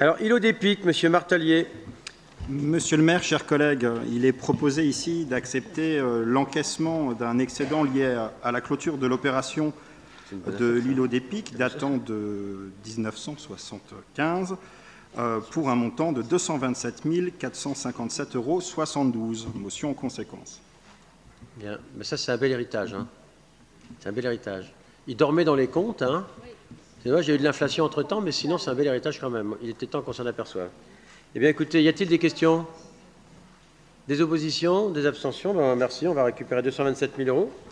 Alors, îlot des Pics, Monsieur Martelier. Monsieur le maire, chers collègues, il est proposé ici d'accepter l'encaissement d'un excédent lié à la clôture de l'opération de l'îlot des Pics datant de 1975 pour un montant de 227 457,72 €. Motion en conséquence. Bien, mais ça c'est un bel héritage. Hein. C'est un bel héritage. Il dormait dans les comptes. Hein. C'est vrai, j'ai eu de l'inflation entre-temps, mais sinon c'est un bel héritage quand même. Il était temps qu'on s'en aperçoive. Eh bien écoutez, y a-t-il des questions? Des oppositions? Des abstentions? Ben, merci, on va récupérer 227 000 €.